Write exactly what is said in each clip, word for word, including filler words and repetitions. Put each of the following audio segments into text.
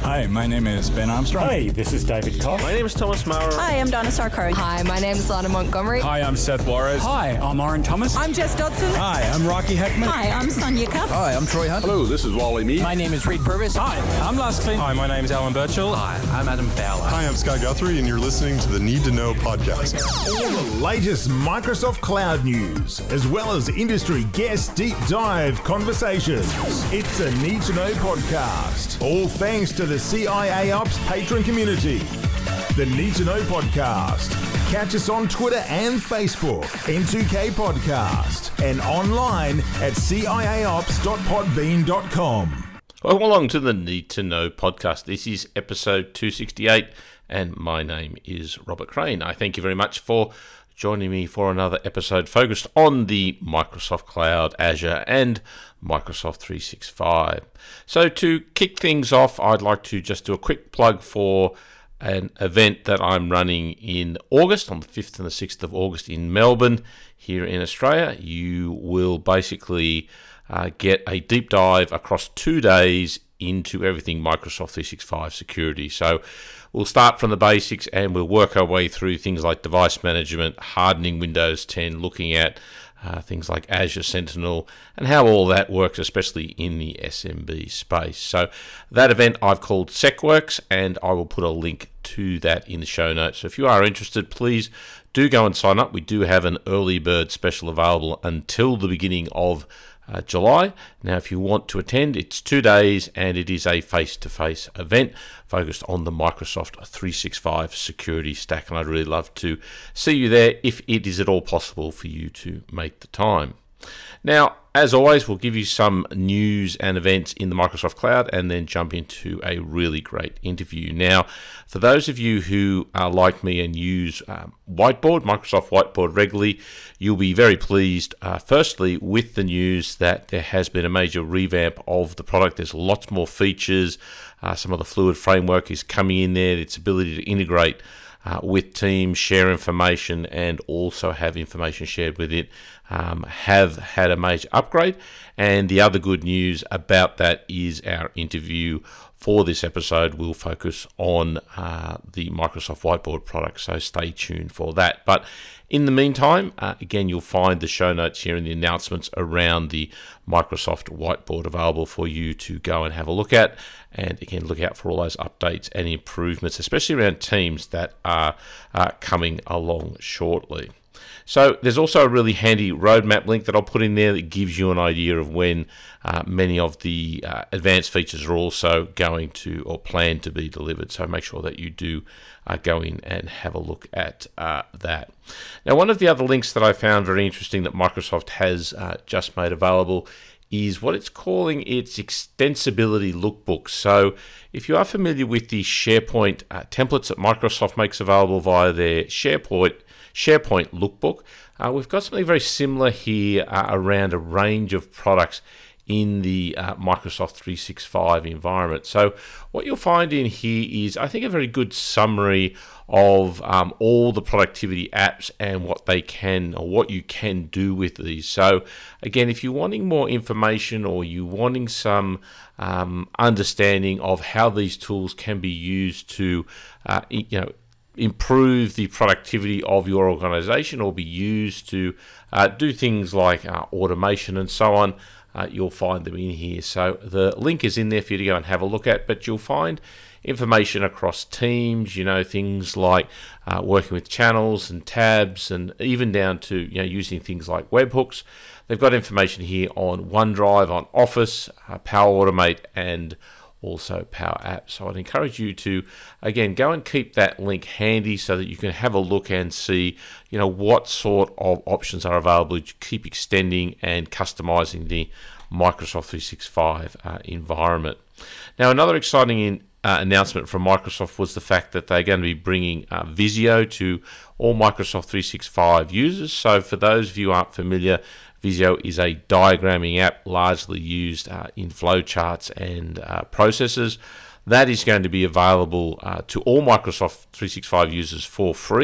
Hi, my name is Ben Armstrong. Hi, this is David Koch. My name is Thomas Maurer. Hi, I'm Donna Sarkari. Hi, my name is Lana Montgomery. Hi, I'm Seth Juarez. Hi, I'm Oren Thomas. I'm Jess Dodson. Hi, I'm Rocky Heckman. Hi, I'm Sonia Cuff. Hi, I'm Troy Hunt. Hello, this is Wally Mead. My name is Reed Purvis. Hi, I'm Lars Klint. Hi, my name is Alan Birchall. Hi, I'm Adam Fowler. Hi, I'm Scott Guthrie, and you're listening to the Need to Know podcast. All the latest Microsoft Cloud news, as well as industry guest deep dive conversations. It's a Need to Know podcast. All thanks to the C I A Ops patron community. The Need to Know podcast. Catch us on Twitter and Facebook, N two K Podcast, and online at C I A ops dot podbean dot com. Welcome along to the Need to Know podcast. This is episode two sixty-eight, and my name is Robert Crane. I thank you very much for joining me for another episode focused on the Microsoft Cloud, Azure, and Microsoft three sixty-five. So to kick things off, I'd like to just do a quick plug for an event that I'm running in August, on the fifth and the sixth of August in Melbourne, here in Australia. You will basically uh, get a deep dive across two days into everything Microsoft three sixty-five security. So we'll start from the basics and we'll work our way through things like device management, hardening Windows ten, looking at uh, things like Azure Sentinel, and how all that works, especially in the S M B space. So that event I've called SecWorks, and I will put a link to that in the show notes. So if you are interested, please do go and sign up. We do have an early bird special available until the beginning of Uh, July. Now, if you want to attend, it's two days and it is a face-to-face event focused on the Microsoft three sixty-five security stack, and I'd really love to see you there if it is at all possible for you to make the time. Now, as always, we'll give you some news and events in the Microsoft Cloud and then jump into a really great interview. Now, for those of you who are like me and use um, Whiteboard, Microsoft Whiteboard regularly, you'll be very pleased, uh, firstly, with the news that there has been a major revamp of the product. There's lots more features. Uh, some of the Fluid framework is coming in there. Its ability to integrate Uh, with Teams, share information, and also have information shared with it, um, have had a major upgrade. And the other good news about that is our interview for this episode will focus on uh, the Microsoft Whiteboard product, so stay tuned for that. But in the meantime, uh, again, you'll find the show notes here and the announcements around the Microsoft Whiteboard available for you to go and have a look at. And again, look out for all those updates and improvements, especially around Teams, that are uh, coming along shortly. So there's also a really handy roadmap link that I'll put in there that gives you an idea of when uh, many of the uh, advanced features are also going to or plan to be delivered. So make sure that you do uh, go in and have a look at uh, that. Now, one of the other links that I found very interesting that Microsoft has uh, just made available is what it's calling its extensibility lookbook. So if you are familiar with the SharePoint uh, templates that Microsoft makes available via their SharePoint SharePoint lookbook, uh, we've got something very similar here uh, around a range of products in the uh, Microsoft three sixty-five environment. So what you'll find in here is, I think, a very good summary of um, all the productivity apps and what they can, or what you can do with these. So again, if you're wanting more information or you're wanting some um, understanding of how these tools can be used to, uh, you know, improve the productivity of your organization or be used to uh, do things like uh, automation and so on, uh, you'll find them in here. So the link is in there for you to go and have a look at, but you'll find information across Teams, you know, things like uh, working with channels and tabs, and even down to, you know, using things like webhooks. They've got information here on OneDrive, on Office, uh, Power Automate, and also Power Apps. So I'd encourage you to, again, go and keep that link handy so that you can have a look and see, you know, what sort of options are available to keep extending and customizing the Microsoft three sixty-five uh, environment. Now, another exciting in, uh, announcement from Microsoft was the fact that they're going to be bringing uh, Visio to all Microsoft three sixty-five users. So for those of you who aren't familiar, Visio is a diagramming app largely used uh, in flowcharts and uh, processes. That is going to be available uh, to all Microsoft three sixty-five users for free.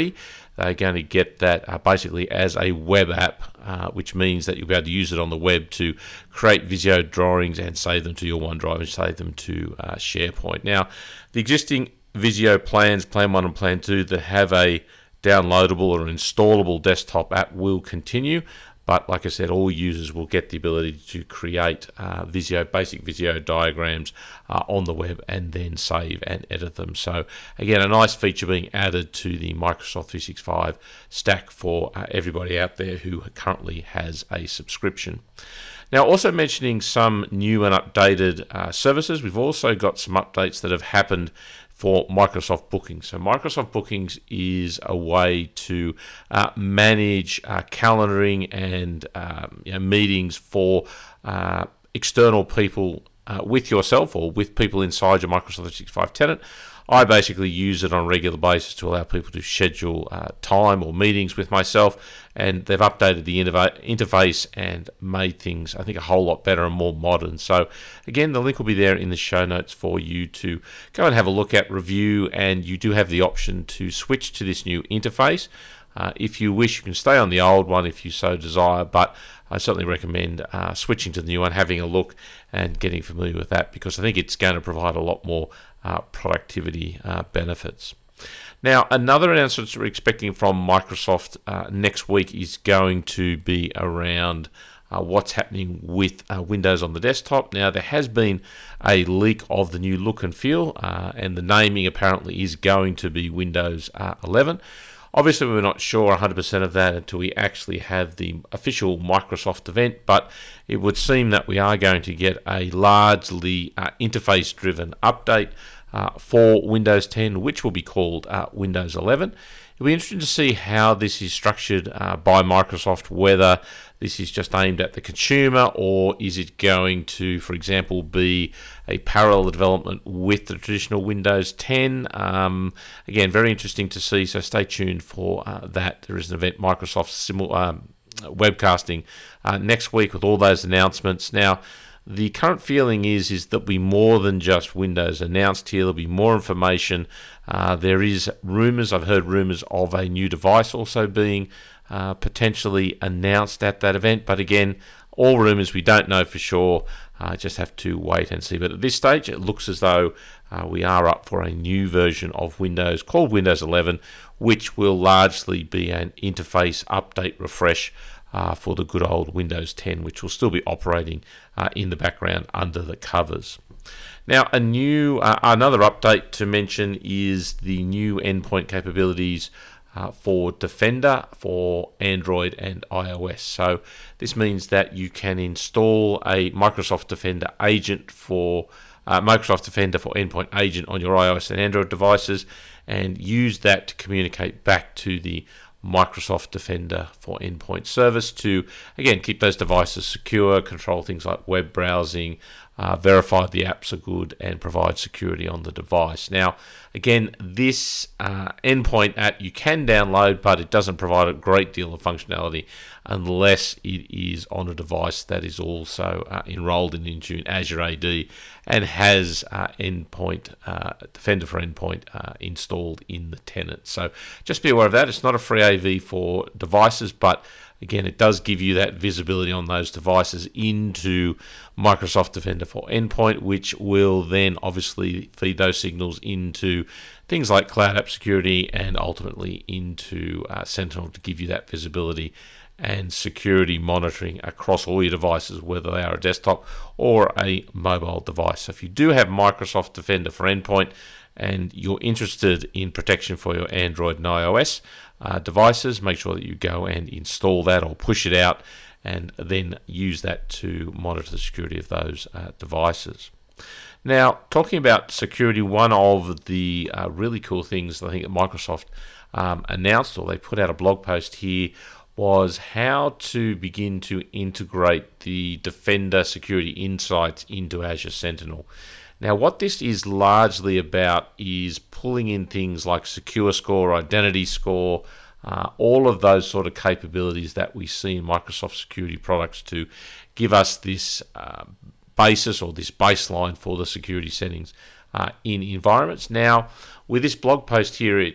they're going to get that uh, basically as a web app, uh, which means that you'll be able to use it on the web to create Visio drawings and save them to your OneDrive and save them to uh, SharePoint. Now, the existing Visio plans, Plan one and Plan two, that have a downloadable or installable desktop app will continue. But like I said, all users will get the ability to create uh, Visio, basic Visio diagrams uh, on the web and then save and edit them. So again, a nice feature being added to the Microsoft three sixty-five stack for uh, everybody out there who currently has a subscription. Now, also mentioning some new and updated uh, services, we've also got some updates that have happened for Microsoft Bookings. So Microsoft Bookings is a way to uh, manage uh, calendaring and um, you know, meetings for uh, external people uh, with yourself or with people inside your Microsoft three sixty-five tenant. I basically use it on a regular basis to allow people to schedule uh, time or meetings with myself, and they've updated the interva- interface and made things, I think, a whole lot better and more modern. So again, the link will be there in the show notes for you to go and have a look at, review, and you do have the option to switch to this new interface. Uh, if you wish, you can stay on the old one if you so desire, but I certainly recommend uh, switching to the new one, having a look and getting familiar with that, because I think it's going to provide a lot more uh, productivity uh, benefits. Now, another announcement we're expecting from Microsoft uh, next week is going to be around uh, what's happening with uh, Windows on the desktop. Now, there has been a leak of the new look and feel, uh, and the naming apparently is going to be Windows uh, eleven. Obviously, we're not sure one hundred percent of that until we actually have the official Microsoft event, but it would seem that we are going to get a largely uh, interface-driven update uh, for Windows ten, which will be called uh, Windows eleven. It'll be interesting to see how this is structured uh, by Microsoft, whether this is just aimed at the consumer, or is it going to, for example, be a parallel development with the traditional Windows ten? Um, again, very interesting to see, so stay tuned for uh, that. There is an event, Microsoft simul- um, webcasting uh, next week with all those announcements. Now, the current feeling is, is that there'll be more than just Windows announced here. There'll be more information. Uh, there is rumours, I've heard rumours of a new device also being uh, potentially announced at that event. But again, all rumours, we don't know for sure. Uh, just have to wait and see. But at this stage, it looks as though uh, we are up for a new version of Windows called Windows eleven, which will largely be an interface update refresh Uh, for the good old Windows ten, which will still be operating uh, in the background under the covers. Now, a new, uh, another update to mention is the new endpoint capabilities uh, for Defender for Android and iOS. So this means that you can install a Microsoft Defender agent for uh, Microsoft Defender for Endpoint agent on your iOS and Android devices, and use that to communicate back to the Microsoft Defender for Endpoint service to, again, keep those devices secure, control things like web browsing, uh, verify the apps are good, and provide security on the device. Now, again, this uh, endpoint app you can download, but it doesn't provide a great deal of functionality unless it is on a device that is also uh, enrolled in Intune Azure A D and has uh, endpoint uh, Defender for Endpoint uh, installed in the tenant. So just be aware of that. It's not a free A V for devices, but again, it does give you that visibility on those devices into Microsoft Defender for Endpoint, which will then obviously feed those signals into things like Cloud App Security and ultimately into uh, Sentinel to give you that visibility and security monitoring across all your devices, whether they are a desktop or a mobile device. So if you do have Microsoft Defender for Endpoint and you're interested in protection for your Android and iOS uh, devices, make sure that you go and install that or push it out and then use that to monitor the security of those uh, devices. Now, talking about security, one of the uh, really cool things I think that Microsoft um, announced, or they put out a blog post here, was how to begin to integrate the Defender security insights into Azure Sentinel. Now, what this is largely about is pulling in things like Secure Score, Identity Score, uh, all of those sort of capabilities that we see in Microsoft security products to give us this uh, basis or this baseline for the security settings uh, in environments. Now, with this blog post here, it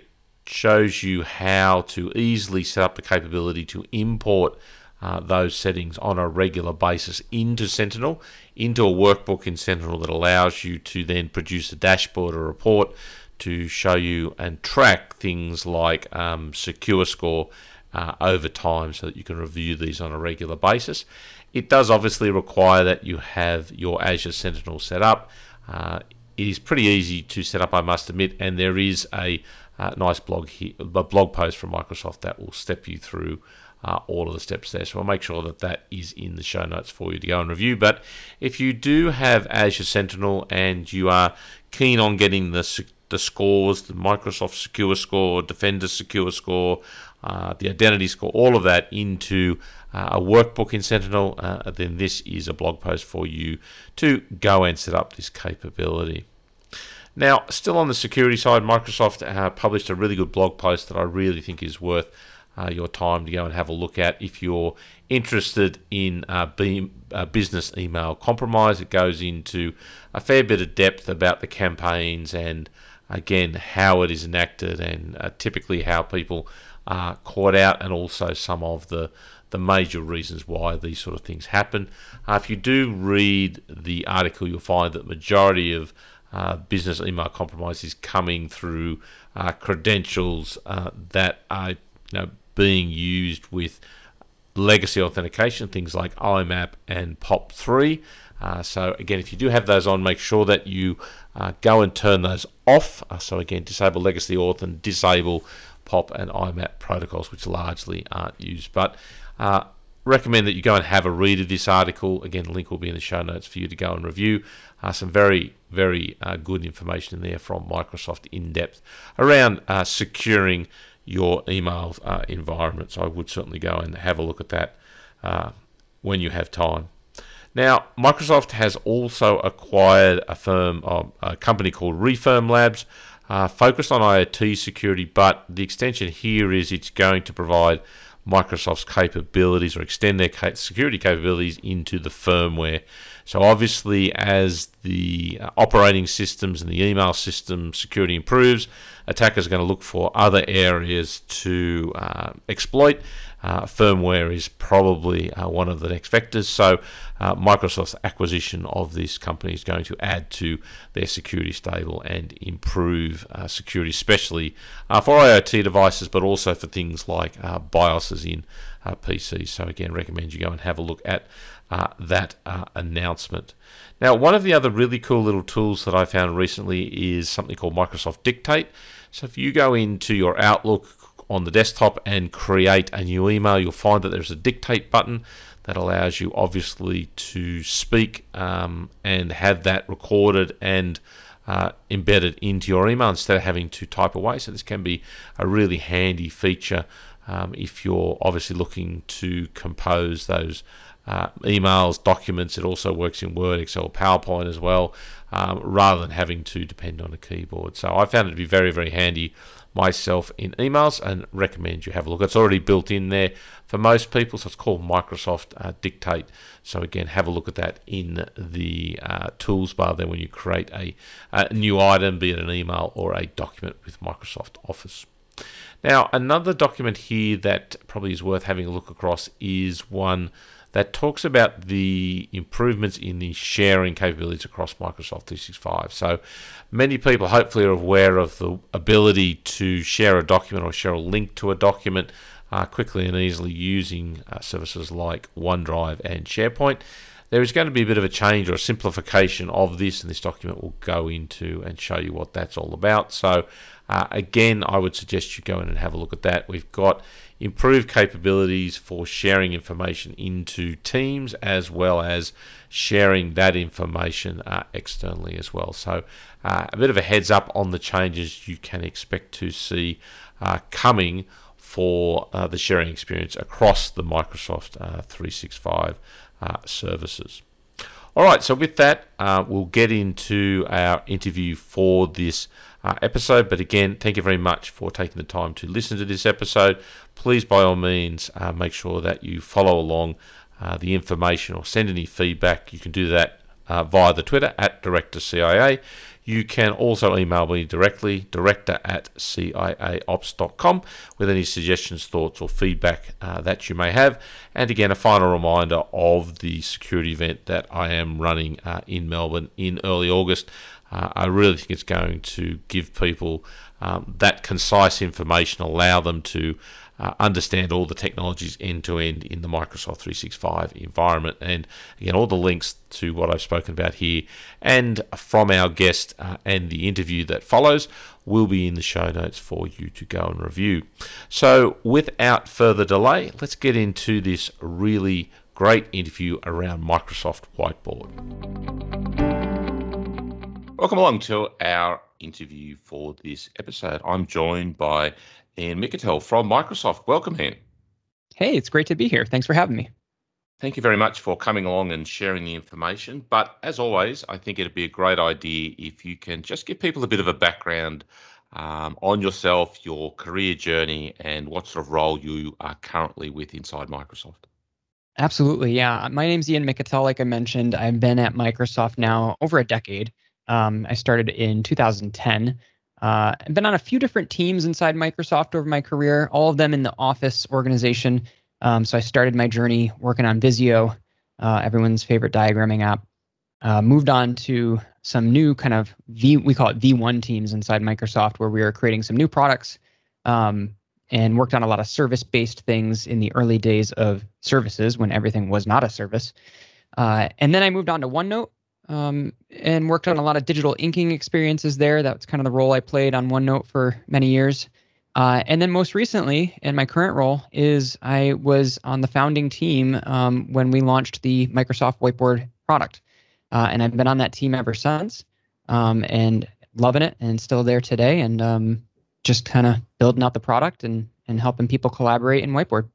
shows you how to easily set up the capability to import uh, those settings on a regular basis into Sentinel, into a workbook in Sentinel that allows you to then produce a dashboard or report to show you and track things like um, Secure Score uh, over time so that you can review these on a regular basis. It does obviously require that you have your Azure Sentinel set up. Uh, it is pretty easy to set up, I must admit, and there is a uh, nice blog here, a blog post from Microsoft that will step you through uh, all of the steps there. So I'll make sure that that is in the show notes for you to go and review. But if you do have Azure Sentinel and you are keen on getting the the scores, the Microsoft Secure Score, Defender Secure Score, uh, the Identity Score, all of that into uh, a workbook in Sentinel, uh, then this is a blog post for you to go and set up this capability. Now, still on the security side, Microsoft uh, published a really good blog post that I really think is worth uh, your time to go and have a look at if you're interested in uh, being, uh, business email compromise. It goes into a fair bit of depth about the campaigns and again, how it is enacted and uh, typically how people are caught out, and also some of the, the major reasons why these sort of things happen. Uh, if you do read the article, you'll find that the majority of uh, business email compromise is coming through uh, credentials uh, that are you know, being used with legacy authentication, things like I M A P and P O P three. Uh, so again, if you do have those on, make sure that you uh, go and turn those off. Uh, so again, disable legacy auth and disable P O P and I M A P protocols, which largely aren't used. But uh, recommend that you go and have a read of this article. Again, the link will be in the show notes for you to go and review. Uh, some very, very uh, good information in there from Microsoft in depth around uh, securing your email uh, environment. So I would certainly go and have a look at that uh, when you have time. Now, Microsoft has also acquired a firm, uh, a company called Refirm Labs, uh, focused on IoT security, but the extension here is it's going to provide Microsoft's capabilities or extend their security capabilities into the firmware. So obviously, as the operating systems and the email system security improves, attackers are going to look for other areas to uh, exploit. Uh, firmware is probably uh, one of the next vectors. So uh, Microsoft's acquisition of this company is going to add to their security stable and improve uh, security, especially uh, for IoT devices, but also for things like uh, BIOSes in uh, P Cs. So again, recommend you go and have a look at uh, that uh, announcement. Now, one of the other really cool little tools that I found recently is something called Microsoft Dictate. So if you go into your Outlook on the desktop and create a new email, you'll find that there's a dictate button that allows you obviously to speak um, and have that recorded and uh, embedded into your email instead of having to type away. So this can be a really handy feature um, if you're obviously looking to compose those uh, emails, documents. It also works in Word, Excel, PowerPoint as well, um, rather than having to depend on a keyboard. So I found it to be very, very handy myself in emails and recommend you have a look. It's already built in there for most people, so it's called Microsoft uh, Dictate. So again, have a look at that in the uh, tools bar there when you create a, a new item, be it an email or a document with Microsoft Office. Now, another document here that probably is worth having a look across is one that talks about the improvements in the sharing capabilities across Microsoft three sixty-five. So many people hopefully are aware of the ability to share a document or share a link to a document uh, quickly and easily using uh, services like OneDrive and SharePoint. There is going to be a bit of a change or a simplification of this, and this document will go into and show you what that's all about. So uh, again, I would suggest you go in and have a look at that. We've got improved capabilities for sharing information into Teams, as well as sharing that information uh, externally as well. So uh, a bit of a heads up on the changes you can expect to see uh, coming for uh, the sharing experience across the Microsoft uh, three sixty-five uh, services. All right, so with that, uh, we'll get into our interview for this uh, episode. But again, thank you very much for taking the time to listen to this episode. Please, by all means, uh, make sure that you follow along uh, the information or send any feedback. You can do that uh, via the Twitter at Director C I A. You can also email me directly, director at C I A ops dot com, with any suggestions, thoughts, or feedback uh, that you may have. And again, a final reminder of the security event that I am running uh, in Melbourne in early August. Uh, I really think it's going to give people um, that concise information, allow them to uh, understand all the technologies end-to-end in the Microsoft three sixty-five environment. And again, all the links to what I've spoken about here and from our guest uh, and the interview that follows will be in the show notes for you to go and review. So without further delay, let's get into this really great interview around Microsoft Whiteboard. Welcome along to our interview for this episode. I'm joined by Ian Miketel from Microsoft. Welcome, Ian. Hey, it's great to be here. Thanks for having me. Thank you very much for coming along and sharing the information. But as always, I think it'd be a great idea if you can just give people a bit of a background um, on yourself, your career journey, and what sort of role you are currently with inside Microsoft. Absolutely, yeah. My name's Ian Miketel, like I mentioned. I've been at Microsoft now over a decade. Um, I started in two thousand ten. Uh, I've been on a few different teams inside Microsoft over my career, all of them in the Office organization. Um, so I started my journey working on Visio, uh, everyone's favorite diagramming app. Uh, moved on to some new kind of V, we call it V one teams inside Microsoft, where we were creating some new products um, and worked on a lot of service-based things in the early days of services when everything was not a service. Uh, and then I moved on to OneNote. Um, and worked on a lot of digital inking experiences there. That was kind of the role I played on OneNote for many years. Uh, and then most recently, in my current role, is I was on the founding team um, when we launched the Microsoft Whiteboard product. Uh, and I've been on that team ever since um, and loving it and still there today and um, just kind of building out the product and, and helping people collaborate in Whiteboard.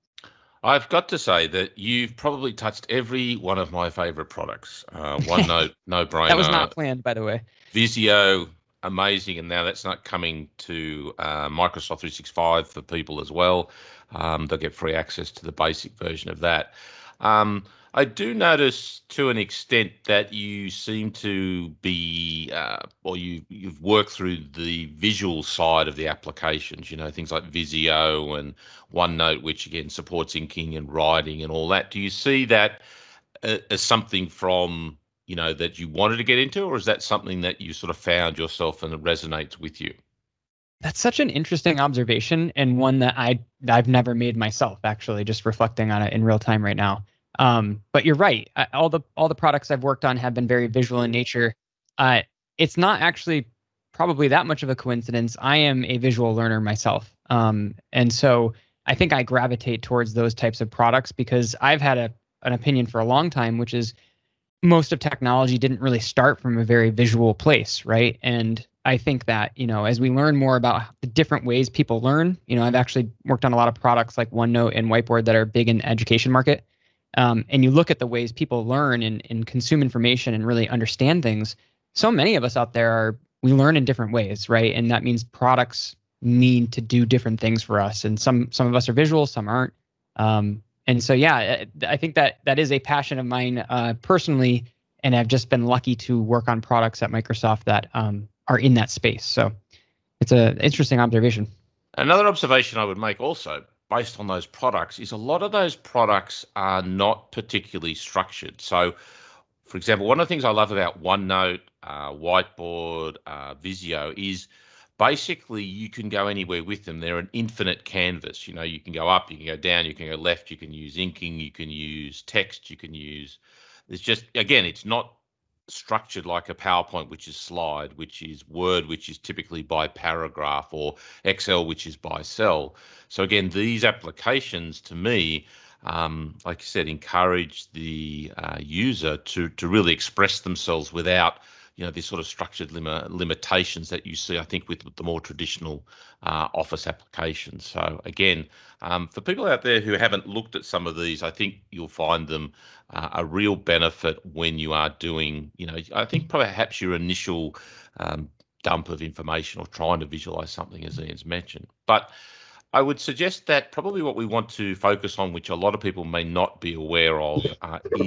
I've got to say that you've probably touched every one of my favorite products. Uh, OneNote, no brainer. That was not planned, by the way. Visio, amazing. And now that's not coming to uh, Microsoft three sixty-five for people as well. Um, they'll get free access to the basic version of that. Um, I do notice to an extent that you seem to be, uh, or you, you've worked through the visual side of the applications, you know, things like Visio and OneNote, which again supports inking and writing and all that. Do you see that uh, as something from, you know, that you wanted to get into, or is that something that you sort of found yourself and it resonates with you? That's such an interesting observation and one that I, I've never made myself, actually, just reflecting on it in real time right now. Um, but you're right. I, all the all the products I've worked on have been very visual in nature. Uh, it's not actually probably that much of a coincidence. I am a visual learner myself. Um, and so I think I gravitate towards those types of products because I've had a an opinion for a long time, which is most of technology didn't really start from a very visual place, right? And I think that, you know, as we learn more about the different ways people learn, you know, I've actually worked on a lot of products like OneNote and Whiteboard that are big in the education market. Um, and you look at the ways people learn and, and consume information and really understand things. So many of us out there are, we learn in different ways, right? And that means products need to do different things for us. And some some of us are visual, some aren't. Um, and so, yeah, I think that that is a passion of mine uh, personally. And I've just been lucky to work on products at Microsoft that um, are in that space. So it's an interesting observation. Another observation I would make also, based on those products, is a lot of those products are not particularly structured. So, for example, one of the things I love about OneNote, uh, Whiteboard, uh, Visio is basically you can go anywhere with them. They're an infinite canvas. You know, you can go up, you can go down, you can go left, you can use inking, you can use text, you can use, it's just, again, it's not structured like a PowerPoint, which is slide, which is Word, which is typically by paragraph, or Excel, which is by cell. So again, these applications to me, um, like you said, encourage the uh, user to to really express themselves without, you know, these sort of structured lim- limitations that you see, I think, with, with the more traditional uh, Office applications. So again, um, for people out there who haven't looked at some of these, I think you'll find them uh, a real benefit when you are doing, you know, I think perhaps your initial um, dump of information or trying to visualize something, as Ian's mentioned. But I would suggest that probably what we want to focus on, which a lot of people may not be aware of, uh, is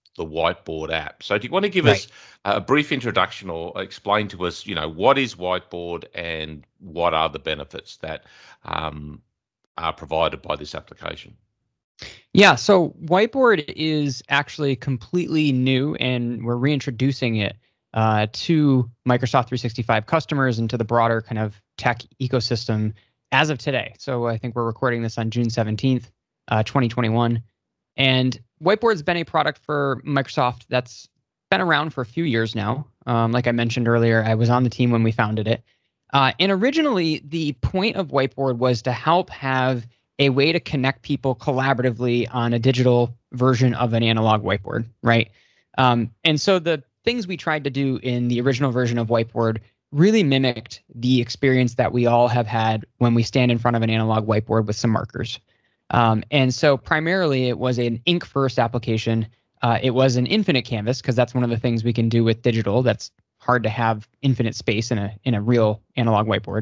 the Whiteboard app. So do you want to give Right. us a brief introduction or explain to us, you know, what is Whiteboard and what are the benefits that um, are provided by this application? Yeah, so Whiteboard is actually completely new, and we're reintroducing it uh, to Microsoft three sixty-five customers and to the broader kind of tech ecosystem as of today. So I think we're recording this on June seventeenth, uh, twenty twenty-one. And Whiteboard's been a product for Microsoft that's been around for a few years now. Um, like I mentioned earlier, I was on the team when we founded it. Uh, and originally, the point of Whiteboard was to help have a way to connect people collaboratively on a digital version of an analog whiteboard, right? Um, and so the things we tried to do in the original version of Whiteboard really mimicked the experience that we all have had when we stand in front of an analog whiteboard with some markers. Um, and so primarily it was an ink-first application. Uh, it was an infinite canvas, because that's one of the things we can do with digital. That's hard to have infinite space in a in a real analog whiteboard.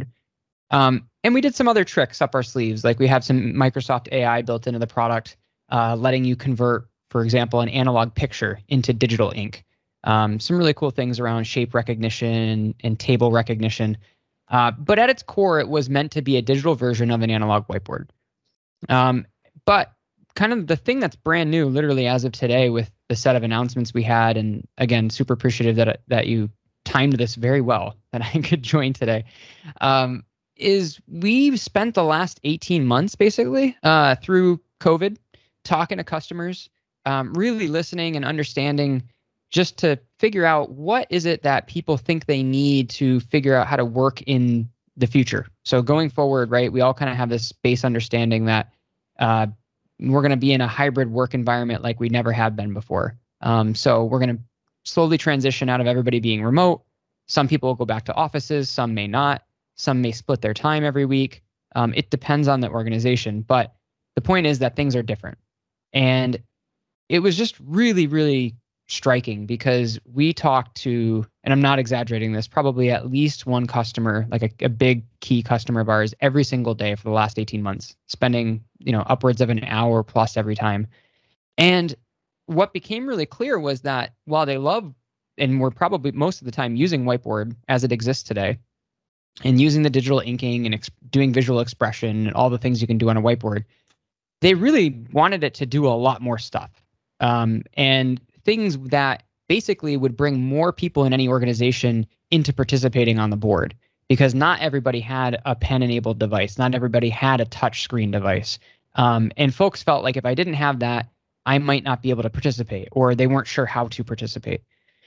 Um, and we did some other tricks up our sleeves, like we have some Microsoft A I built into the product, uh, letting you convert, for example, an analog picture into digital ink. Um, some really cool things around shape recognition and table recognition. Uh, but at its core, it was meant to be a digital version of an analog whiteboard. Um, but kind of the thing that's brand new, literally as of today, with the set of announcements we had, and again, super appreciative that that you timed this very well, that I could join today, um, is we've spent the last eighteen months basically uh, through COVID talking to customers, um, really listening and understanding, just to figure out what is it that people think they need to figure out how to work in the future. So going forward, right, we all kind of have this base understanding that uh, we're going to be in a hybrid work environment like we never have been before. Um, so we're going to slowly transition out of everybody being remote. Some people will go back to offices, some may not. Some may split their time every week. Um, it depends on the organization. But the point is that things are different. And it was just really, really striking, because we talked to, and I'm not exaggerating this, probably at least one customer, like a, a big key customer of ours, every single day for the last eighteen months, spending, you know, upwards of an hour plus every time. And what became really clear was that while they love, and we're probably most of the time using Whiteboard as it exists today, and using the digital inking and ex- doing visual expression and all the things you can do on a whiteboard, they really wanted it to do a lot more stuff. Um, and things that basically would bring more people in any organization into participating on the board, because not everybody had a pen-enabled device. Not everybody had a touch screen device. Um, and folks felt like if I didn't have that, I might not be able to participate, or they weren't sure how to participate.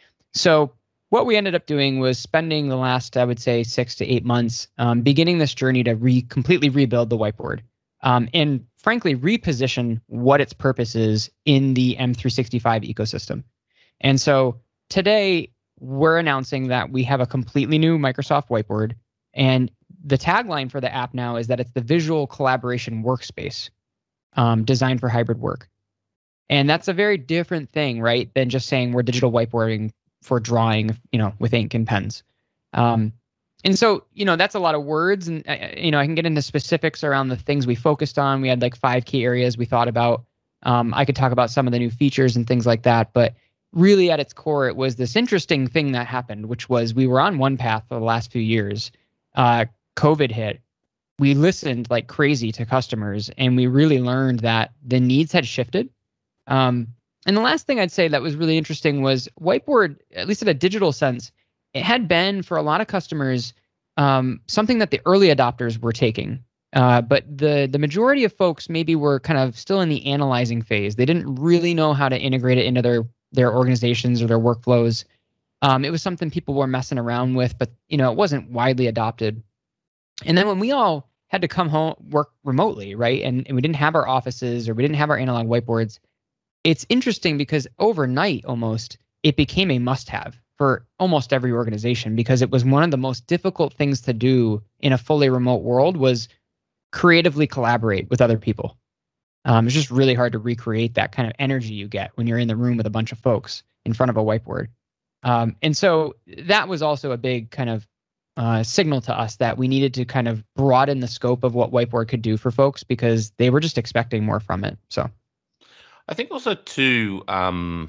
So what we ended up doing was spending the last, I would say, six to eight months um, beginning this journey to re- completely rebuild the whiteboard, um, and frankly, reposition what its purpose is in the M three sixty-five ecosystem. And so today, we're announcing that we have a completely new Microsoft Whiteboard, and the tagline for the app now is that it's the visual collaboration workspace um, designed for hybrid work. And that's a very different thing, right, than just saying we're digital whiteboarding for drawing, you know, with ink and pens. Um, and so, you know, that's a lot of words, and, uh, you know, I can get into specifics around the things we focused on. We had like five key areas we thought about. Um, I could talk about some of the new features and things like that, but really at its core, it was this interesting thing that happened, which was we were on one path for the last few years. Uh, COVID hit. We listened like crazy to customers, and we really learned that the needs had shifted. Um, And the last thing I'd say that was really interesting was Whiteboard, at least in a digital sense, it had been for a lot of customers um, something that the early adopters were taking. Uh, but the the majority of folks maybe were kind of still in the analyzing phase. They didn't really know how to integrate it into their their organizations or their workflows. Um, it was something people were messing around with, but you know, it wasn't widely adopted. And then when we all had to come home, work remotely, right, and, and we didn't have our offices or we didn't have our analog whiteboards, it's interesting because overnight almost it became a must-have for almost every organization, because it was one of the most difficult things to do in a fully remote world was creatively collaborate with other people. Um, it's just really hard to recreate that kind of energy you get when you're in the room with a bunch of folks in front of a whiteboard. Um, and so that was also a big kind of uh, signal to us that we needed to kind of broaden the scope of what Whiteboard could do for folks, because they were just expecting more from it. So I think also too, um,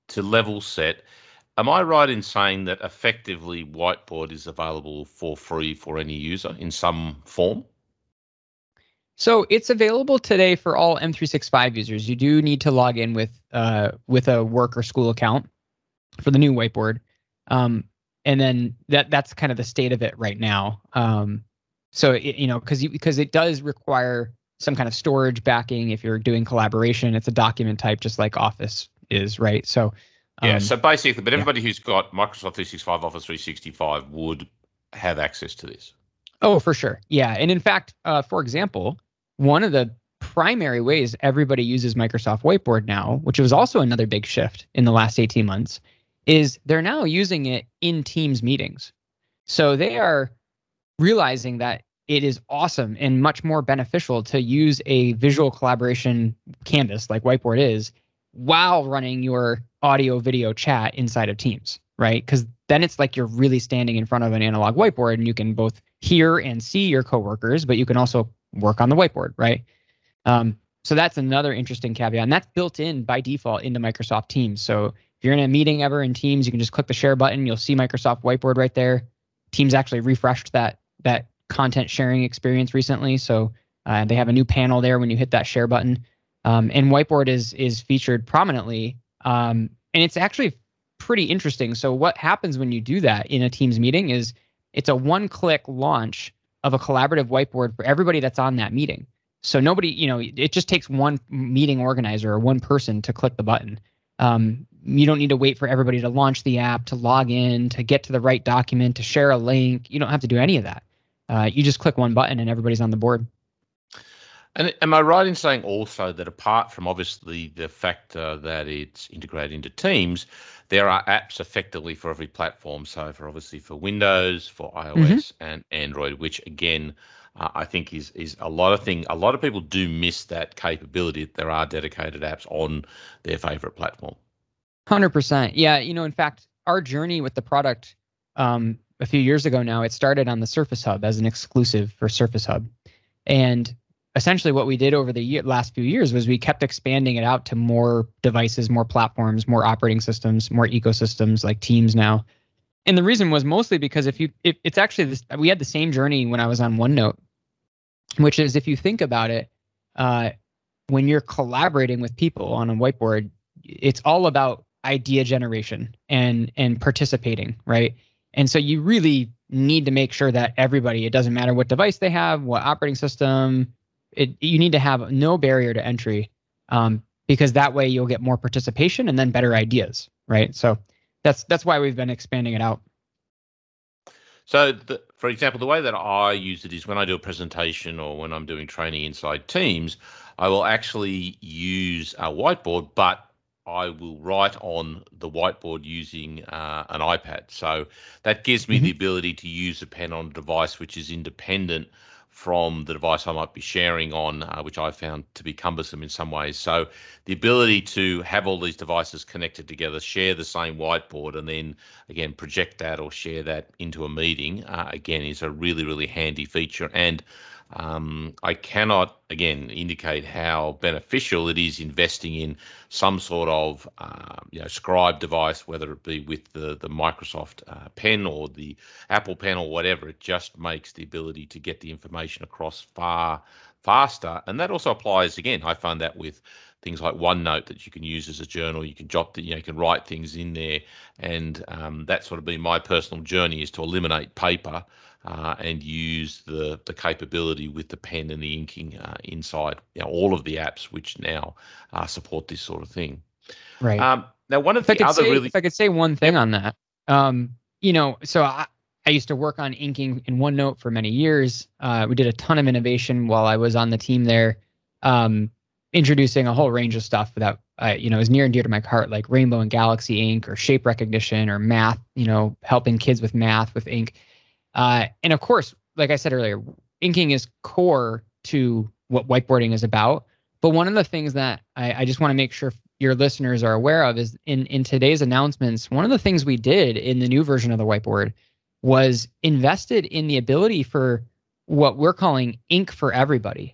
to level set, am I right in saying that effectively Whiteboard is available for free for any user in some form? So it's available today for all M three sixty-five users. You do need to log in with uh, with a work or school account for the new Whiteboard, um, and then that that's kind of the state of it right now. Um, so it, you know, because because it does require some kind of storage backing if you're doing collaboration. It's a document type, just like Office is, right? So um, yeah. So basically, but everybody yeah. who's got Microsoft three sixty-five, Office three sixty-five would have access to this. Oh, for sure. Yeah, and in fact, uh, for example, one of the primary ways everybody uses Microsoft Whiteboard now, which was also another big shift in the last eighteen months, is they're now using it in Teams meetings. So they are realizing that it is awesome and much more beneficial to use a visual collaboration canvas like Whiteboard is while running your audio video chat inside of Teams, right? Because then it's like you're really standing in front of an analog whiteboard and you can both hear and see your coworkers, but you can also work on the whiteboard, right? Um, so that's another interesting caveat, and that's built in by default into Microsoft Teams. So if you're in a meeting ever in Teams, you can just click the share button. You'll see Microsoft Whiteboard right there. Teams actually refreshed that that content sharing experience recently, so uh, they have a new panel there when you hit that share button. Um, and Whiteboard is is featured prominently, um, and it's actually pretty interesting. So what happens when you do that in a Teams meeting is it's a one-click launch of a collaborative whiteboard for everybody that's on that meeting. So nobody, you know, it just takes one meeting organizer or one person to click the button. Um, you don't need to wait for everybody to launch the app, to log in, to get to the right document, to share a link. You don't have to do any of that. Uh, you just click one button and everybody's on the board. And am I right in saying also that apart from obviously the fact uh, that it's integrated into Teams, there are apps effectively for every platform. So for obviously for Windows, for iOS mm-hmm. and Android, which again, uh, I think is is a lot of thing. A lot of people do miss that capability. That there are dedicated apps on their favorite platform. one hundred percent. Yeah. You know, in fact, our journey with the product um, a few years ago now, it started on the Surface Hub as an exclusive for Surface Hub. And essentially what we did over the year, last few years was we kept expanding it out to more devices, more platforms, more operating systems, more ecosystems like Teams now. And the reason was mostly because if you, if it's actually this, we had the same journey when I was on OneNote, which is if you think about it, uh, when you're collaborating with people on a whiteboard, it's all about idea generation and and participating, right? And so you really need to make sure that everybody, it doesn't matter what device they have, what operating system, it you need to have no barrier to entry, um, because that way you'll get more participation and then better ideas, right? So that's that's why we've been expanding it out. So, the, for example, the way that I use it is when I do a presentation or when I'm doing training inside Teams, I will actually use a whiteboard, but I will write on the whiteboard using uh, an iPad. So that gives me mm-hmm. the ability to use a pen on a device which is independent from the device I might be sharing on, uh, which I found to be cumbersome in some ways. So the ability to have all these devices connected together, share the same whiteboard, and then, again, project that or share that into a meeting, uh, again, is a really, really handy feature. And Um, I cannot, again, indicate how beneficial it is investing in some sort of, uh, you know, scribe device, whether it be with the, the Microsoft uh, pen or the Apple pen or whatever. It just makes the ability to get the information across far faster. And that also applies, again, I found that with things like OneNote that you can use as a journal. You can jot, the, you know, you can write things in there. And um, that's sort of been my personal journey, is to eliminate paper Uh, and use the the capability with the pen and the inking uh, inside, you know, all of the apps which now uh, support this sort of thing. Right. Um, now, one of if the other say, really, if I could say one thing on that, um, you know, so I, I used to work on inking in OneNote for many years. Uh, we did a ton of innovation while I was on the team there, um, introducing a whole range of stuff that uh, you know is near and dear to my heart, like Rainbow and Galaxy ink, or shape recognition, or math. You know, helping kids with math with ink. Uh, and of course, like I said earlier, inking is core to what whiteboarding is about. But one of the things that I, I just want to make sure your listeners are aware of is in, in today's announcements, one of the things we did in the new version of the whiteboard was invested in the ability for what we're calling ink for everybody.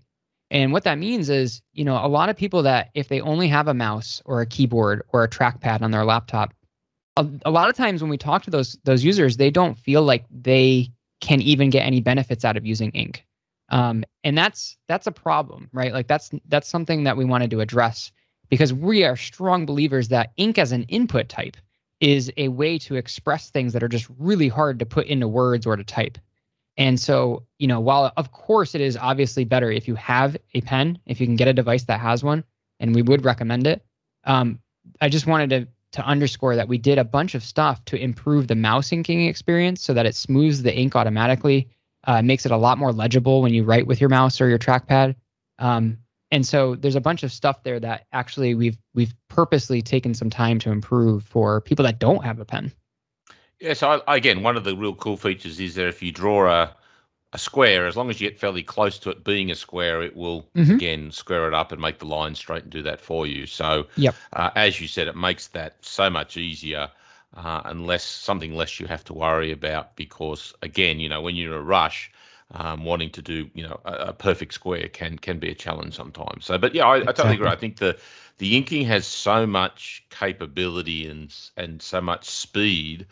And what that means is, you know, a lot of people that if they only have a mouse or a keyboard or a trackpad on their laptop, a, a lot of times when we talk to those those users, they don't feel like they can even get any benefits out of using ink. Um, and that's that's a problem, right? Like that's that's something that we wanted to address, because we are strong believers that ink as an input type is a way to express things that are just really hard to put into words or to type. And so, you know, while of course it is obviously better if you have a pen, if you can get a device that has one, and we would recommend it. Um, I just wanted to to underscore that we did a bunch of stuff to improve the mouse inking experience so that it smooths the ink automatically, uh, makes it a lot more legible when you write with your mouse or your trackpad. Um, and so there's a bunch of stuff there that actually we've we've purposely taken some time to improve for people that don't have a pen. Yeah, so I, again, one of the real cool features is that if you draw a, a square, as long as you get fairly close to it being a square, it will, mm-hmm. again, square it up and make the line straight and do that for you. So, yep. uh, as you said, it makes that so much easier, uh, unless something less you have to worry about, because, again, you know, when you're in a rush, um, wanting to do, you know, a, a perfect square can can be a challenge sometimes. So, but, yeah, I, I totally agree. I think the, the inking has so much capability and and so much speed.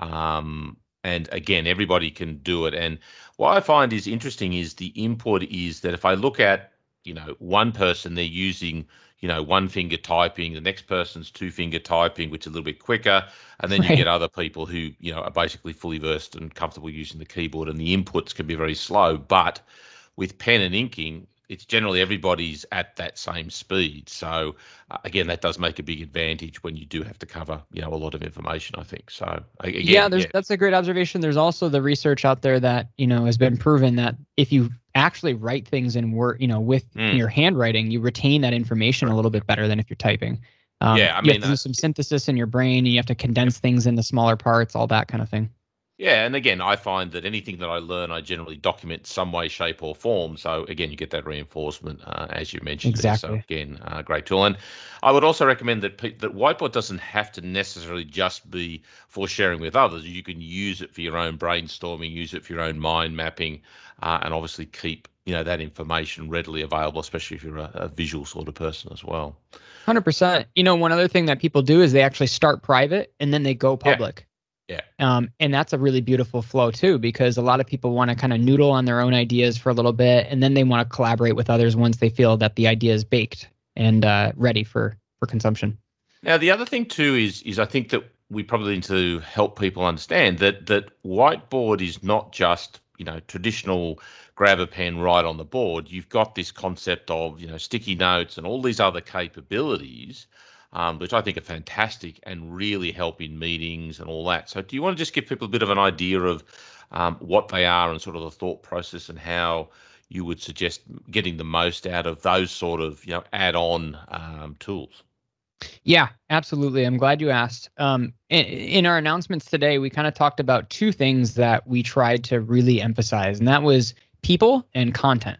Um, and again, everybody can do it. And what I find is interesting is the input is that if I look at, you know, one person, they're using, you know, one finger typing, the next person's two finger typing, which is a little bit quicker. And then right. you get other people who, you know, are basically fully versed and comfortable using the keyboard, and the inputs can be very slow. But with pen and inking, it's generally everybody's at that same speed. So uh, again, that does make a big advantage when you do have to cover, you know, a lot of information, I think. So again, yeah, there's, yeah. that's a great observation. There's also the research out there that, you know, has been proven that if you actually write things in word, you know, with mm. your handwriting, you retain that information a little bit better than if you're typing. Um, yeah, I you mean, have to do some synthesis in your brain, and you have to condense things into smaller parts, all that kind of thing. Yeah, and again, I find that anything that I learn, I generally document some way, shape, or form. So again, you get that reinforcement, uh, as you mentioned. Exactly. There. So again, uh, great tool. And I would also recommend that pe- that Whiteboard doesn't have to necessarily just be for sharing with others. You can use it for your own brainstorming, use it for your own mind mapping, uh, and obviously keep, you know, that information readily available, especially if you're a, a visual sort of person as well. one hundred percent. You know, one other thing that people do is they actually start private and then they go public. Yeah. Yeah. Um, and that's a really beautiful flow too, because a lot of people want to kind of noodle on their own ideas for a little bit, and then they want to collaborate with others once they feel that the idea is baked and uh, ready for for consumption. Now, the other thing too is is I think that we probably need to help people understand that that Whiteboard is not just, you know, traditional grab a pen, write on the board. You've got this concept of, you know, sticky notes and all these other capabilities, Um, which I think are fantastic and really help in meetings and all that. So do you want to just give people a bit of an idea of um, what they are and sort of the thought process and how you would suggest getting the most out of those sort of, you know, add-on um, tools? Yeah, absolutely. I'm glad you asked. Um, in, in our announcements today, we kind of talked about two things that we tried to really emphasize, and that was people and content.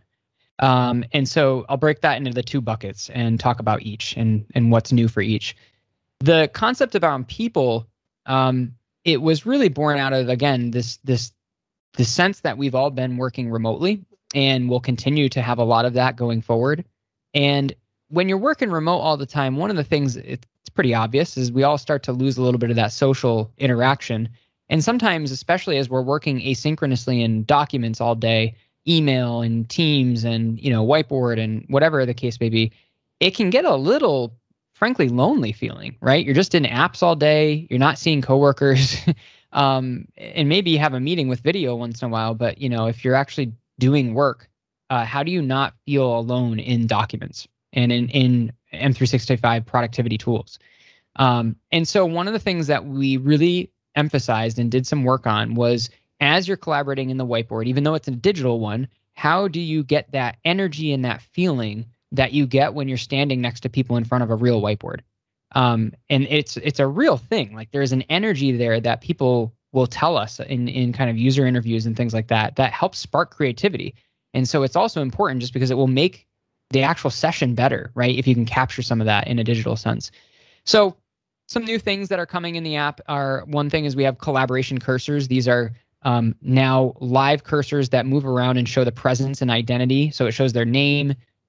Um, and so I'll break that into the two buckets and talk about each and, and what's new for each. The concept around people, um, it was really born out of, again, this this the sense that we've all been working remotely, and we'll continue to have a lot of that going forward. And when you're working remote all the time, one of the things it's pretty obvious is we all start to lose a little bit of that social interaction. And sometimes, especially as we're working asynchronously in documents all day, email and Teams and, you know, Whiteboard and whatever the case may be, it can get a little, frankly, lonely feeling, right? You're just in apps all day. You're not seeing coworkers, um, and maybe you have a meeting with video once in a while. But, you know, if you're actually doing work, uh, how do you not feel alone in documents and in, in M three sixty-five productivity tools? Um, and so one of the things that we really emphasized and did some work on was, as you're collaborating in the whiteboard, even though it's a digital one, how do you get that energy and that feeling that you get when you're standing next to people in front of a real whiteboard? Um, and it's it's a real thing. Like, there's an energy there that people will tell us in, in kind of user interviews and things like that, that helps spark creativity. And so it's also important just because it will make the actual session better, right? If you can capture some of that in a digital sense. So some new things that are coming in the app are, one thing is we have collaboration cursors. These are Um, now live cursors that move around and show the presence and identity. So it shows their name,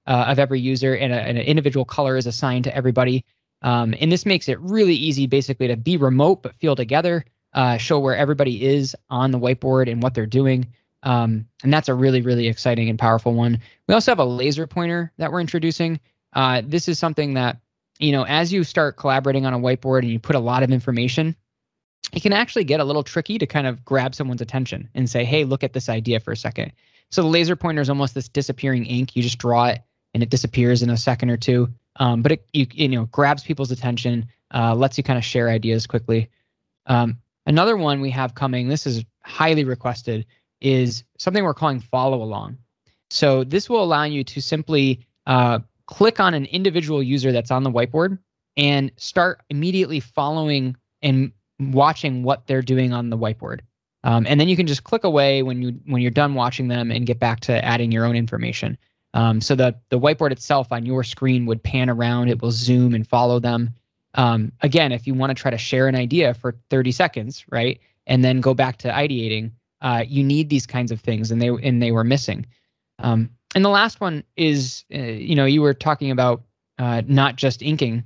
uh, of every user, and, a, and an individual color is assigned to everybody. Um, and this makes it really easy, basically, to be remote but feel together, uh, show where everybody is on the whiteboard and what they're doing. Um, and that's a really, really exciting and powerful one. We also have a laser pointer that we're introducing. Uh, this is something that, you know, as you start collaborating on a whiteboard and you put a lot of information, it can actually get a little tricky to kind of grab someone's attention and say, hey, look at this idea for a second. So the laser pointer is almost this disappearing ink. You just draw it and it disappears in a second or two. Um, but it you, you know grabs people's attention, uh, lets you kind of share ideas quickly. Um, another one we have coming, this is highly requested, is something we're calling follow along. So this will allow you to simply uh, click on an individual user that's on the whiteboard and start immediately following and watching what they're doing on the whiteboard. Um, and then you can just click away when you when you're done watching them and get back to adding your own information. Um, so the the whiteboard itself on your screen would pan around, it will zoom and follow them. Um, again, if you want to try to share an idea for thirty seconds, right, and then go back to ideating, uh, you need these kinds of things, and they and they were missing. Um, and the last one is, uh, you know, you were talking about uh, not just inking,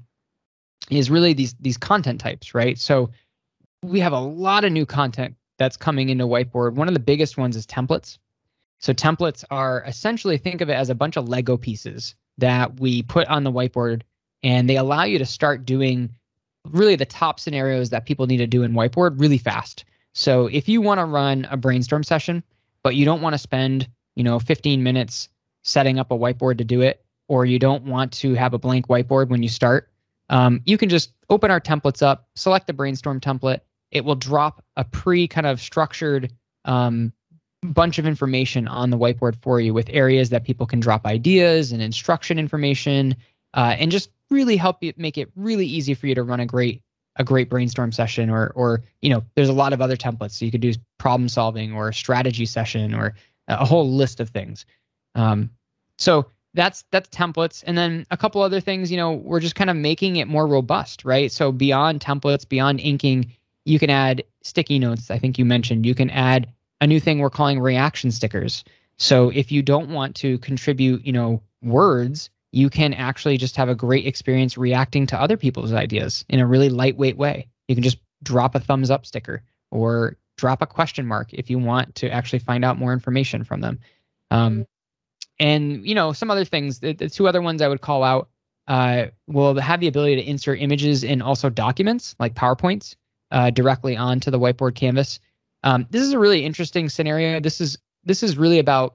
is really these these content types, right? So we have a lot of new content that's coming into Whiteboard. One of the biggest ones is templates. So templates are essentially, think of it as a bunch of Lego pieces that we put on the whiteboard, and they allow you to start doing really the top scenarios that people need to do in Whiteboard really fast. So if you want to run a brainstorm session, but you don't want to spend, you know, fifteen minutes setting up a whiteboard to do it, or you don't want to have a blank whiteboard when you start, um, you can just open our templates up, select the brainstorm template. It will drop a pre kind of structured um, bunch of information on the whiteboard for you, with areas that people can drop ideas and instruction information, uh, and just really help you make it really easy for you to run a great a great brainstorm session. Or or you know, there's a lot of other templates, so you could do problem solving or a strategy session or a whole list of things. Um, so that's that's templates, and then a couple other things. You know, we're just kind of making it more robust, right? So beyond templates, beyond inking, you can add sticky notes. I think you mentioned you can add a new thing we're calling reaction stickers. So if you don't want to contribute, you know, words, you can actually just have a great experience reacting to other people's ideas in a really lightweight way. You can just drop a thumbs up sticker or drop a question mark if you want to actually find out more information from them. Um, and, you know, some other things, the, the two other ones I would call out uh, will have the ability to insert images and also documents like PowerPoints uh, directly onto the whiteboard canvas. Um, this is a really interesting scenario. This is this is really about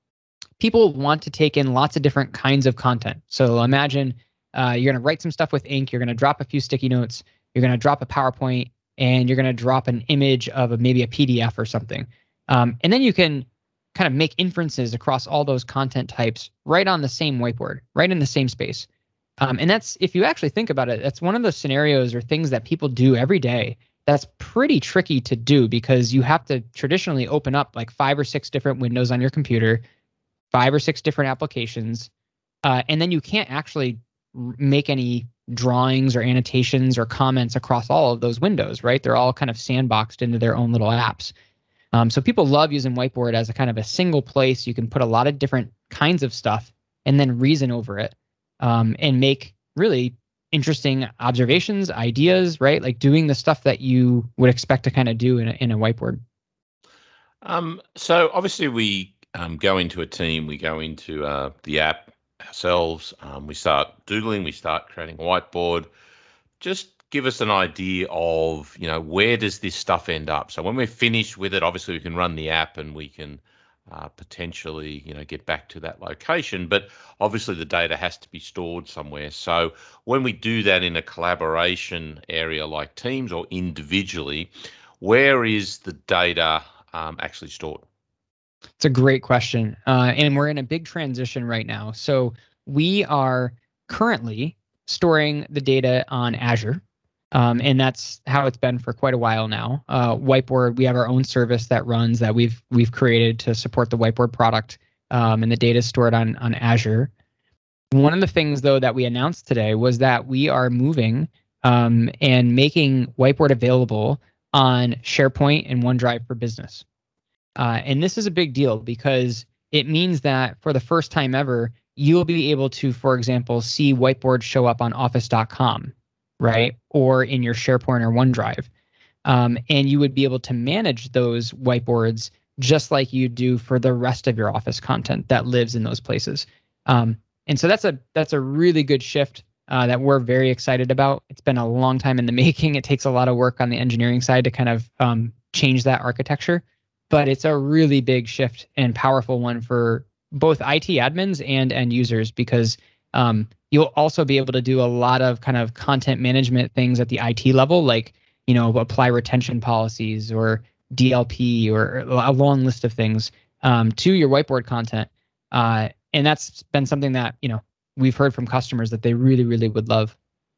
people want to take in lots of different kinds of content. So imagine uh, you're going to write some stuff with ink. You're going to drop a few sticky notes. You're going to drop a PowerPoint, and you're going to drop an image of a, maybe a P D F or something. Um, and then you can kind of make inferences across all those content types right on the same whiteboard, right in the same space. Um, and that's, if you actually think about it, that's one of those scenarios or things that people do every day. That's pretty tricky to do, because you have to traditionally open up like five or six different windows on your computer, five or six different applications, uh, and then you can't actually make any drawings or annotations or comments across all of those windows, right? They're all kind of sandboxed into their own little apps. Um, so people love using Whiteboard as a kind of a single place. You can put a lot of different kinds of stuff and then reason over it, um, and make really interesting observations, ideas, right? Like doing the stuff that you would expect to kind of do in a, in a whiteboard. Um, so obviously we um, go into a team, we go into uh, the app ourselves, um, we start doodling, we start creating a whiteboard. Just give us an idea of, you know, where does this stuff end up? So when we're finished with it, obviously we can run the app and we can Uh, potentially, you know, get back to that location, but obviously the data has to be stored somewhere. So when we do that in a collaboration area like Teams or individually, where is the data um, actually stored? It's a great question, uh, and we're in a big transition right now. So we are currently storing the data on Azure. Um, and that's how it's been for quite a while now. Uh, Whiteboard, we have our own service that runs that we've we've created to support the Whiteboard product, um, and the data is stored on on Azure. One of the things, though, that we announced today was that we are moving um, and making Whiteboard available on SharePoint and OneDrive for Business. Uh, and this is a big deal because it means that for the first time ever, you'll be able to, for example, see whiteboards show up on office dot com, right? Or in your SharePoint or OneDrive. Um, and you would be able to manage those whiteboards just like you do for the rest of your Office content that lives in those places. Um, and so that's a that's a really good shift uh, that we're very excited about. It's been a long time in the making. It takes a lot of work on the engineering side to kind of um, change that architecture, but it's a really big shift and powerful one for both I T admins and end users, because um, you'll also be able to do a lot of kind of content management things at the I T level, like, you know, apply retention policies or D L P or a long list of things um, to your whiteboard content. Uh, and that's been something that, you know, we've heard from customers that they really, really would love.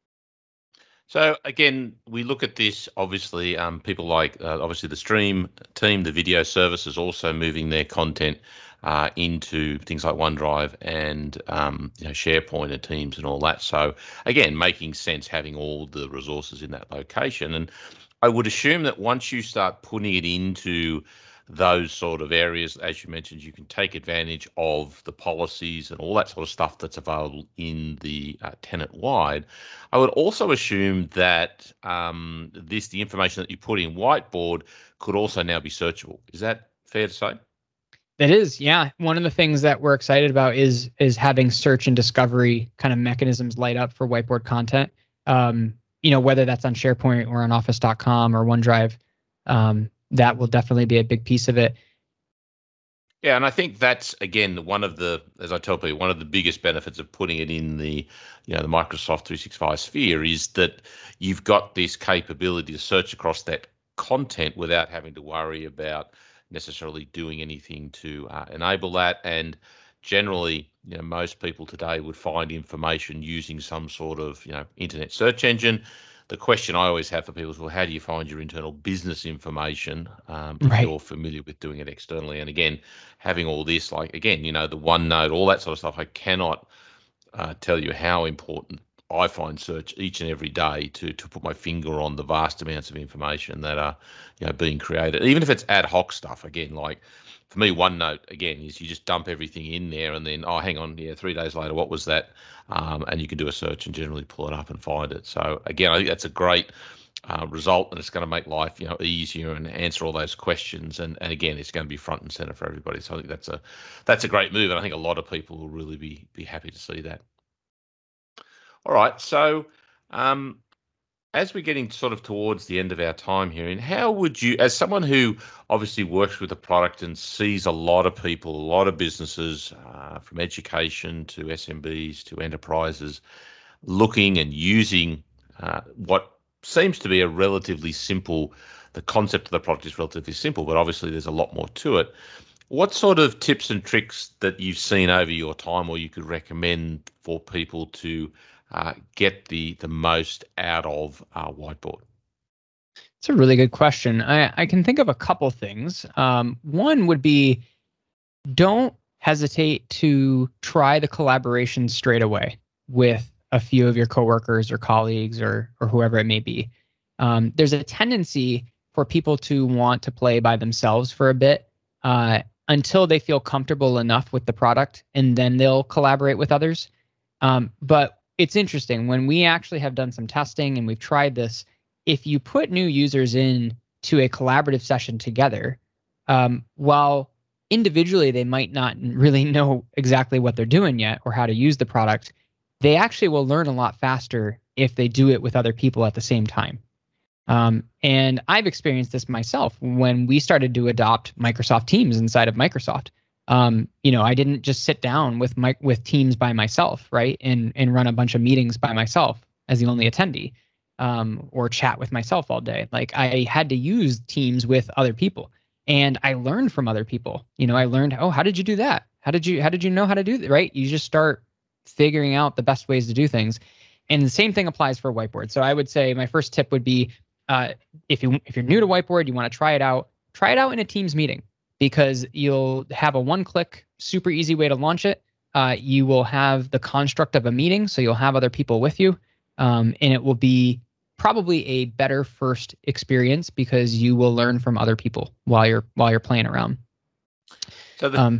So again, we look at this, obviously, um, people like, uh, obviously the stream team, the video services also moving their content uh, into things like OneDrive and um, you know, SharePoint and Teams and all that. So again, making sense having all the resources in that location. And I would assume that once you start putting it into those sort of areas, as you mentioned, you can take advantage of the policies and all that sort of stuff that's available in the uh, tenant wide. I would also assume that um, this, the information that you put in Whiteboard, could also now be searchable. Is that fair to say? It is, yeah. One of the things that we're excited about is is having search and discovery kind of mechanisms light up for Whiteboard content. Um, you know, whether that's on SharePoint or on office dot com or OneDrive. Um, that will definitely be a big piece of it. Yeah, and I think that's, again, one of the, as I tell people, one of the biggest benefits of putting it in the, you know, the Microsoft three sixty-five sphere is that you've got this capability to search across that content without having to worry about necessarily doing anything to uh, enable that. And generally, you know, most people today would find information using some sort of, you know, internet search engine. The question I always have for people is, well, how do you find your internal business information um, if Right. you're familiar with doing it externally? And again, having all this, like, again, you know, the OneNote, all that sort of stuff, I cannot uh, tell you how important I find search each and every day to to put my finger on the vast amounts of information that are, you know, being created, even if it's ad hoc stuff. Again, like for me, OneNote, again, is you just dump everything in there and then, oh, hang on, yeah, three days later, what was that? Um, and you can do a search and generally pull it up and find it. So again, I think that's a great uh, result, and it's going to make life, you know, easier and answer all those questions. And, and again, it's going to be front and center for everybody. So I think that's a that's a great move, and I think a lot of people will really be be happy to see that. All right, so um, as we're getting sort of towards the end of our time here, and how would you, as someone who obviously works with a product and sees a lot of people, a lot of businesses, uh, from education to S M Bs to enterprises, looking and using uh, what seems to be a relatively simple, the concept of the product is relatively simple, but obviously there's a lot more to it. What sort of tips and tricks that you've seen over your time, or you could recommend for people to uh, get the the most out of uh, Whiteboard? It's a really good question. I, I can think of a couple things. Um, one would be, don't hesitate to try the collaboration straight away with a few of your coworkers or colleagues or or whoever it may be. Um, there's a tendency for people to want to play by themselves for a bit uh, until they feel comfortable enough with the product, and then they'll collaborate with others. Um, but it's interesting, when we actually have done some testing and we've tried this, if you put new users in to a collaborative session together, um, while individually they might not really know exactly what they're doing yet or how to use the product, they actually will learn a lot faster if they do it with other people at the same time. Um, and I've experienced this myself when we started to adopt Microsoft Teams inside of Microsoft. Um, you know, I didn't just sit down with my, with Teams by myself, right, and and run a bunch of meetings by myself as the only attendee, um, or chat with myself all day. Like, I had to use Teams with other people, and I learned from other people. You know, I learned, oh, how did you do that? How did you how did you know how to do that? Right? You just start figuring out the best ways to do things, and the same thing applies for Whiteboard. So I would say my first tip would be, uh, if you if you're new to Whiteboard, you want to try it out. Try it out in a Teams meeting, because you'll have a one-click, super easy way to launch it. Uh, you will have the construct of a meeting, so you'll have other people with you, um, and it will be probably a better first experience because you will learn from other people while you're while you're playing around. So the, Um,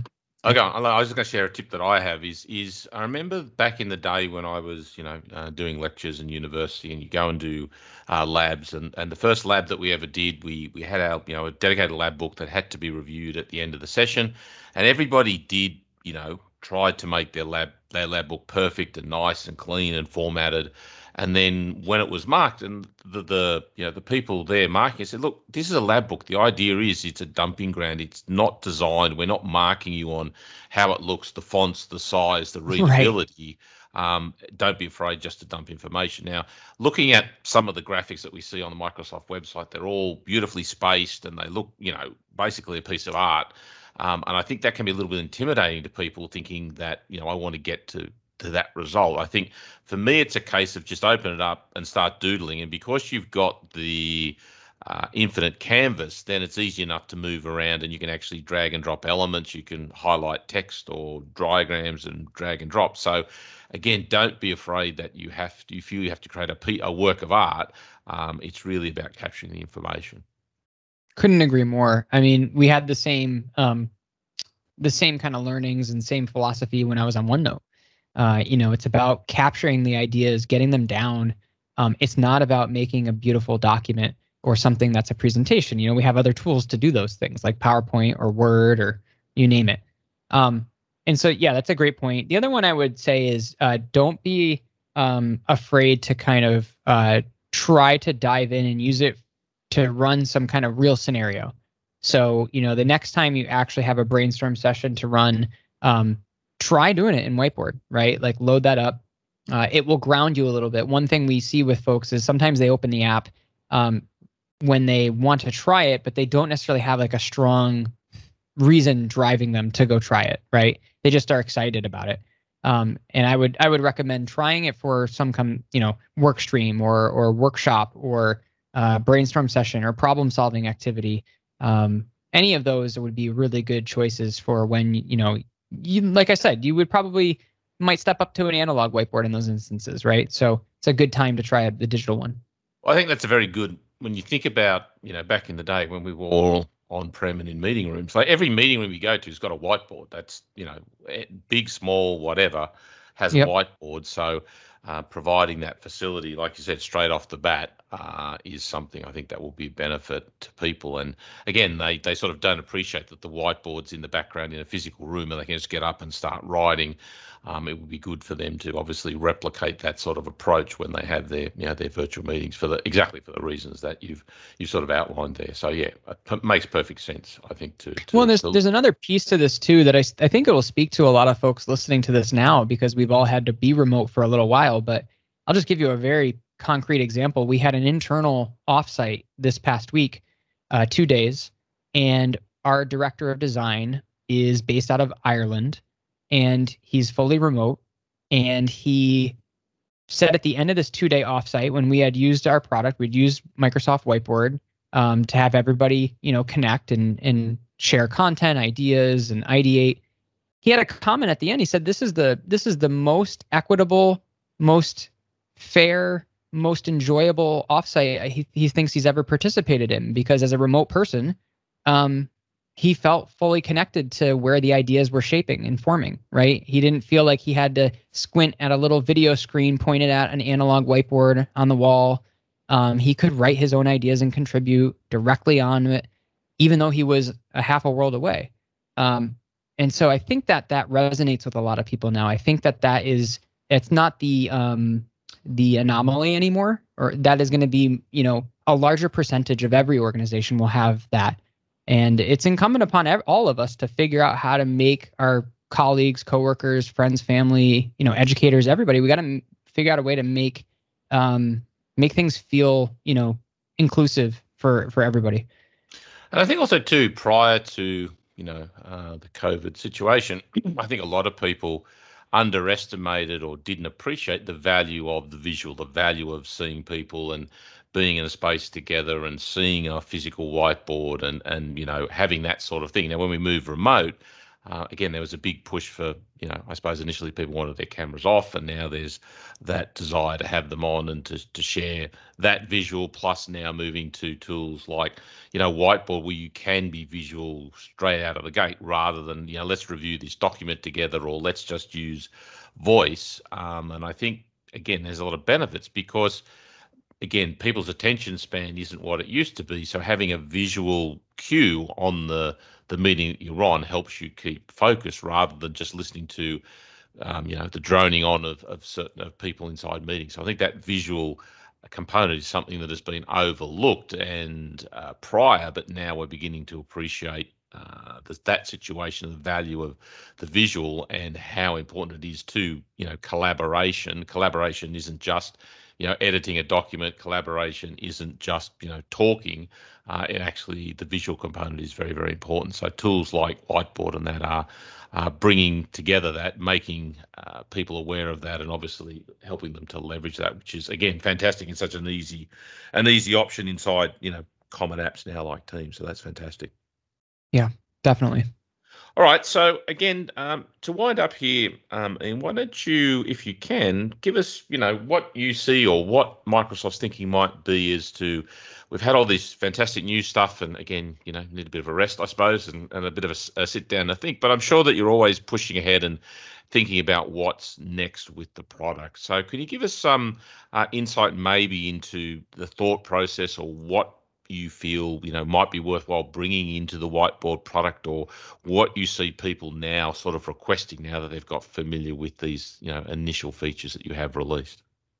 Okay, I was just going to share a tip that I have is is I remember back in the day when I was, you know, uh, doing lectures in university, and you go and do uh, labs, and, and the first lab that we ever did, we we had our, you know, a dedicated lab book that had to be reviewed at the end of the session, and everybody did, you know, tried to make their lab their lab book perfect and nice and clean and formatted. And then when it was marked, and the, the you know the people there marking it said, look, this is a lab book. The idea is it's a dumping ground. It's not designed. We're not marking you on how it looks, the fonts, the size, the readability. Right. Um, don't be afraid just to dump information. Now, looking at some of the graphics that we see on the Microsoft website, they're all beautifully spaced and they look, you know, basically a piece of art. Um, and I think that can be a little bit intimidating to people thinking that, you know, I want to get to to that result. I think for me, it's a case of just open it up and start doodling. And because you've got the uh, infinite canvas, then it's easy enough to move around and you can actually drag and drop elements. You can highlight text or diagrams and drag and drop. So again, don't be afraid that you have to, you feel you have to create a, a work of art. Um, it's really about capturing the information. Couldn't agree more. I mean, we had the same, um, the same kind of learnings and same philosophy when I was on OneNote. Uh, you know, it's about capturing the ideas, getting them down. Um, it's not about making a beautiful document or something that's a presentation. You know, we have other tools to do those things like PowerPoint or Word or you name it. Um, and so, yeah, that's a great point. The other one I would say is uh, don't be um, afraid to kind of uh, try to dive in and use it to run some kind of real scenario. So, you know, the next time you actually have a brainstorm session to run, um, try doing it in Whiteboard, right? Like load that up. Uh, it will ground you a little bit. One thing we see with folks is sometimes they open the app um, when they want to try it, but they don't necessarily have like a strong reason driving them to go try it, right? They just are excited about it. Um, and I would I would recommend trying it for some come you know work stream or or workshop or uh, brainstorm session or problem solving activity. Um, any of those would be really good choices for when you know. You, like I said, you would probably might step up to an analog whiteboard in those instances, right? So it's a good time to try the digital one. Well, I think that's a very good, when you think about, you know, back in the day when we were all on-prem and in meeting rooms, like every meeting room we go to has got a whiteboard. That's, you know, big, small, whatever, has yep. a whiteboard. So uh, providing that facility, like you said, straight off the bat, uh, is something I think that will be a benefit to people. And again, they they sort of don't appreciate that the whiteboard's in the background in a physical room and they can just get up and start writing. Um, it would be good for them to obviously replicate that sort of approach when they have their, you know, their virtual meetings for the exactly for the reasons that you've you sort of outlined there. So yeah, it makes perfect sense, I think. To, to well, there's to, there's another piece to this too that I I think it will speak to a lot of folks listening to this now because we've all had to be remote for a little while. But I'll just give you a very concrete example. We had an internal offsite this past week, uh, two days, and our director of design is based out of Ireland. And he's fully remote. And he said at the end of this two-day offsite, when we had used our product, we'd used Microsoft Whiteboard um, to have everybody, you know, connect and and share content, ideas, and ideate. He had a comment at the end. He said, "This is the this is the most equitable, most fair, most enjoyable offsite he he thinks he's ever participated in because as a remote person." Um, he felt fully connected to where the ideas were shaping and forming, right? He didn't feel like he had to squint at a little video screen pointed at an analog whiteboard on the wall. Um, he could write his own ideas and contribute directly on it, even though he was a half a world away. Um, and so I think that that resonates with a lot of people now. I think that that is, it's not the um, the anomaly anymore, or that is going to be, you know, a larger percentage of every organization will have that. And it's incumbent upon all of us to figure out how to make our colleagues, coworkers, friends, family, you know, educators, everybody. We got to figure out a way to make um, make things feel, you know, inclusive for for everybody. And I think also too, prior to you know uh, the COVID situation, I think a lot of people underestimated or didn't appreciate the value of the visual, the value of seeing people and being in a space together and seeing a physical whiteboard and, and you know, having that sort of thing. Now, when we move remote, Uh, again, there was a big push for, you know, I suppose initially people wanted their cameras off, and now there's that desire to have them on and to, to share that visual, plus now moving to tools like, you know, Whiteboard, where you can be visual straight out of the gate rather than, you know, let's review this document together or let's just use voice. Um, and I think, again, there's a lot of benefits because, again, people's attention span isn't what it used to be. So having a visual cue on the the meeting that you're on helps you keep focus rather than just listening to, um, you know, the droning on of, of certain of people inside meetings. So I think that visual component is something that has been overlooked and uh, prior, but now we're beginning to appreciate uh, the, that situation, the value of the visual and how important it is to, you know, collaboration. Collaboration isn't just, you know, editing a document. Collaboration isn't just, you know, talking. Uh, it actually, the visual component is very, very important. So tools like Whiteboard and that are uh, bringing together that, making uh, people aware of that, and obviously helping them to leverage that, which is, again, fantastic and such an easy, an easy option inside, you know, common apps now like Teams. So that's fantastic. Yeah, definitely. All right. So again, um, to wind up here, um, and why don't you, if you can, give us, you know, what you see or what Microsoft's thinking might be as to, we've had all this fantastic new stuff, and again, you know, need a bit of a rest, I suppose, and, and a bit of a, a sit down to think. But I'm sure that you're always pushing ahead and thinking about what's next with the product. So can you give us some uh, insight maybe into the thought process or what you feel, you know, might be worthwhile bringing into the Whiteboard product, or what you see people now sort of requesting now that they've got familiar with these, you know, initial features that you have released?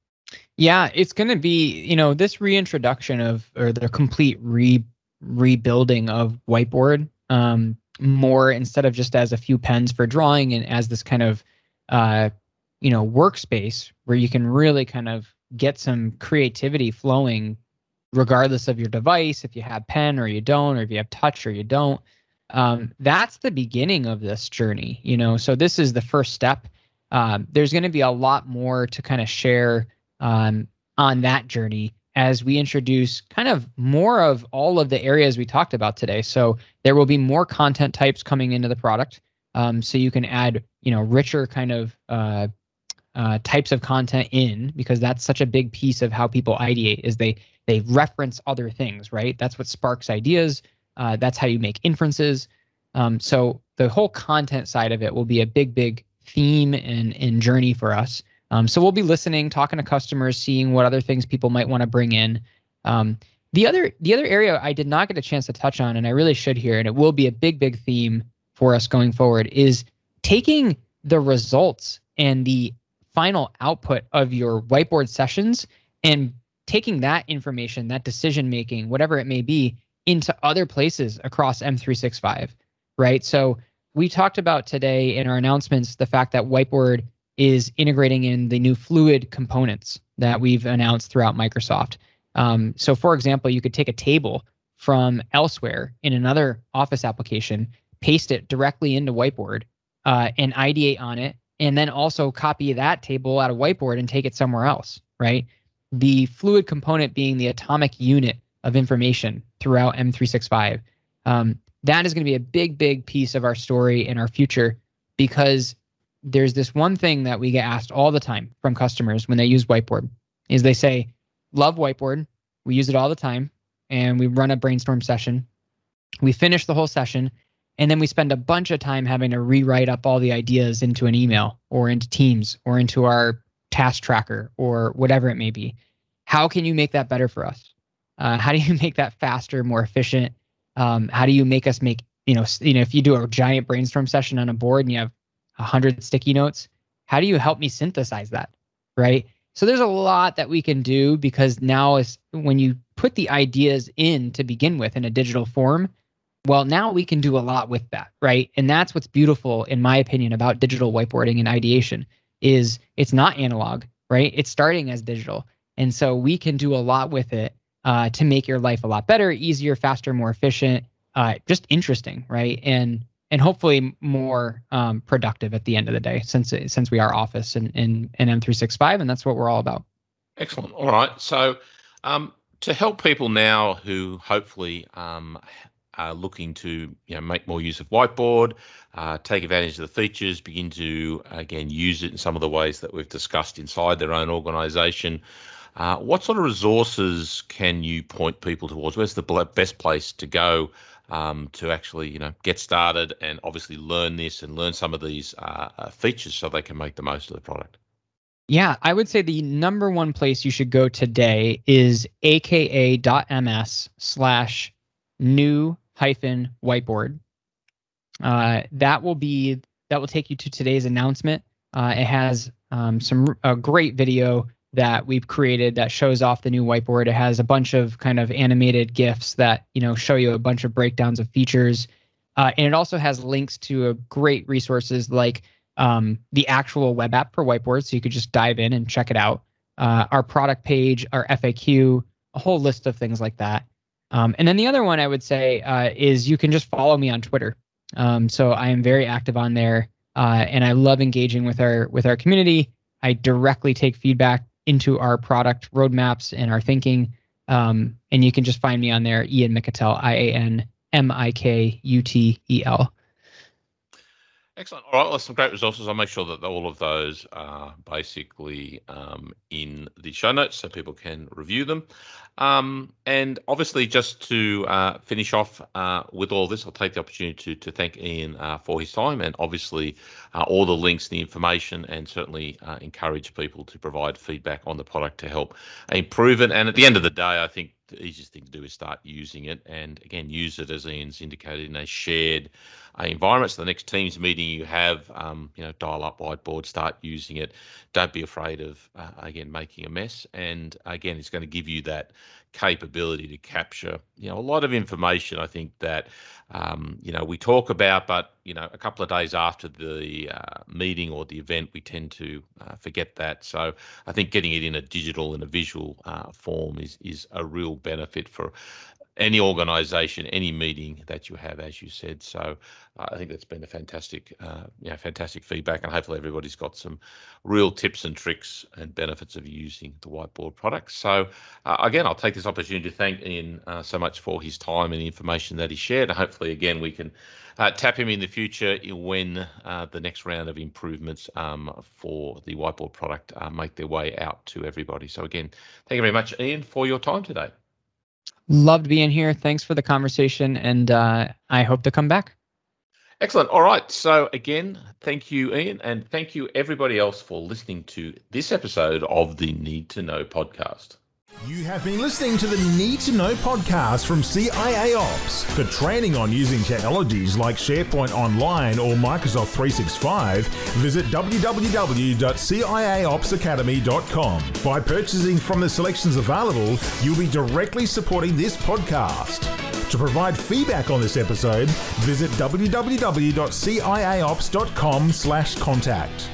Yeah, it's going to be, you know, this reintroduction of, or the complete re rebuilding of Whiteboard, um, more instead of just as a few pens for drawing and as this kind of, uh, you know, workspace where you can really kind of get some creativity flowing regardless of your device, if you have pen or you don't, or if you have touch or you don't. Um, that's the beginning of this journey, you know, so this is the first step. Um, there's going to be a lot more to kind of share um, on that journey as we introduce kind of more of all of the areas we talked about today. So there will be more content types coming into the product. Um, so you can add, you know, richer kind of uh, uh, types of content in, because that's such a big piece of how people ideate is they They reference other things, right? That's what sparks ideas. Uh, that's how you make inferences. Um, so the whole content side of it will be a big, big theme and, and journey for us. Um, so we'll be listening, talking to customers, seeing what other things people might want to bring in. Um, the other the other area I did not get a chance to touch on, and I really should here, and it will be a big, big theme for us going forward, is taking the results and the final output of your Whiteboard sessions and taking that information, that decision making, whatever it may be, into other places across M three sixty-five, right? So we talked about today in our announcements the fact that Whiteboard is integrating in the new Fluid components that we've announced throughout Microsoft. Um, so for example, you could take a table from elsewhere in another Office application, paste it directly into Whiteboard, uh, and ideate on it, and then also copy that table out of Whiteboard and take it somewhere else, right? The Fluid component being the atomic unit of information throughout M three sixty-five. Um, that is going to be a big, big piece of our story in our future, because there's this one thing that we get asked all the time from customers when they use Whiteboard is they say, love Whiteboard. We use it all the time, and we run a brainstorm session. We finish the whole session, and then we spend a bunch of time having to rewrite up all the ideas into an email or into Teams or into our task tracker or whatever it may be. How can you make that better for us? Uh, how do you make that faster, more efficient? Um, how do you make us make, you know, you know, if you do a giant brainstorm session on a board and you have a hundred sticky notes, how do you help me synthesize that, right? So there's a lot that we can do, because now is when you put the ideas in to begin with in a digital form, well, now we can do a lot with that, right? And that's what's beautiful, in my opinion, about digital whiteboarding and ideation is it's not analog, right? It's starting as digital. And so we can do a lot with it uh, to make your life a lot better, easier, faster, more efficient, uh, just interesting, right? And and hopefully more um, productive at the end of the day, since since we are Office and, and, and M three sixty-five, and that's what we're all about. Excellent. All right. So um, to help people now who hopefully um, are looking to you know make more use of Whiteboard, uh, take advantage of the features, begin to again use it in some of the ways that we've discussed inside their own organisation. Uh, what sort of resources can you point people towards? Where's the best place to go um, to actually, you know, get started and obviously learn this and learn some of these uh, uh, features so they can make the most of the product? Yeah, I would say the number one place you should go today is aka.ms slash new hyphen whiteboard. Uh, that will be that will take you to today's announcement. Uh, it has um, some a great video that we've created that shows off the new whiteboard. It has a bunch of kind of animated GIFs that, you know, show you a bunch of breakdowns of features. Uh, and it also has links to a great resources like um, the actual web app for Whiteboard, so you could just dive in and check it out. Uh, our product page, our F A Q, a whole list of things like that. Um, and then the other one I would say uh, is you can just follow me on Twitter. Um, so I am very active on there, uh, and I love engaging with our with our community. I directly take feedback into our product roadmaps and our thinking. Um, and you can just find me on there, Ian Mikutel, I A N M I K U T E L. Excellent. All right, well, some great resources. I'll make sure that all of those are basically um, in the show notes so people can review them. Um, and obviously, just to uh, finish off uh, with all this, I'll take the opportunity to, to thank Ian uh, for his time and obviously uh, all the links, the information, and certainly uh, encourage people to provide feedback on the product to help improve it. And at the end of the day, I think the easiest thing to do is start using it, and again, use it, as Ian's indicated, in a shared uh, environment. So the next Teams meeting you have, um, you know, dial up Whiteboard, start using it. Don't be afraid of, uh, again, making a mess. And again, it's going to give you that capability to capture, you know, a lot of information, I think, that, um, you know, we talk about, but, you know, a couple of days after the uh, meeting or the event, we tend to uh, forget that. So I think getting it in a digital and a visual uh, form is, is a real benefit for any organization, any meeting that you have, as you said. So uh, I think that's been a fantastic, uh, you know, fantastic feedback, and hopefully everybody's got some real tips and tricks and benefits of using the Whiteboard product. So uh, again, I'll take this opportunity to thank Ian uh, so much for his time and the information that he shared. And hopefully, again, we can uh, tap him in the future when uh, the next round of improvements um, for the Whiteboard product uh, make their way out to everybody. So again, thank you very much, Ian, for your time today. Loved being here. Thanks for the conversation, and uh, I hope to come back. Excellent. All right. So again, thank you, Ian, and thank you everybody else for listening to this episode of the Need to Know podcast. You have been listening to the Need to Know podcast from C I A Ops. For training on using technologies like SharePoint Online or Microsoft three sixty-five, visit w w w dot c i a ops academy dot com. By purchasing from the selections available, you'll be directly supporting this podcast. To provide feedback on this episode, visit w w w dot c i a ops dot com slash contact.